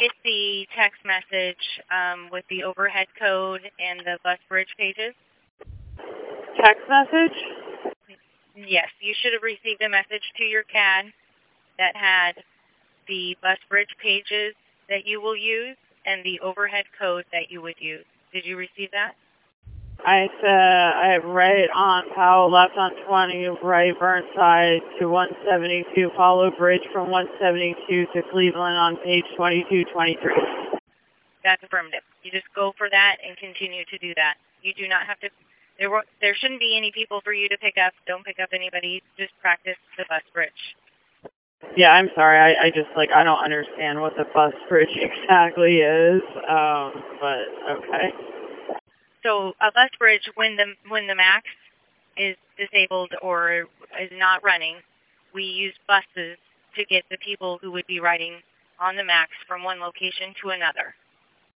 get the text message with the overhead code and the bus bridge pages? Text message? Yes, you should have received a message to your CAD that had the bus bridge pages that you will use and the overhead code that you would use. Did you receive that? I said I right on Powell, left on 20, right Burnside to 172, follow bridge from 172 to Cleveland on page 2223. That's affirmative. You just go for that and continue to do that. You do not have to, there shouldn't be any people for you to pick up. Don't pick up anybody. Just practice the bus bridge. Yeah, I'm sorry. I just, I don't understand what the bus bridge exactly is, but okay. So a bus bridge, when the MAX is disabled or is not running, we use buses to get the people who would be riding on the MAX from one location to another.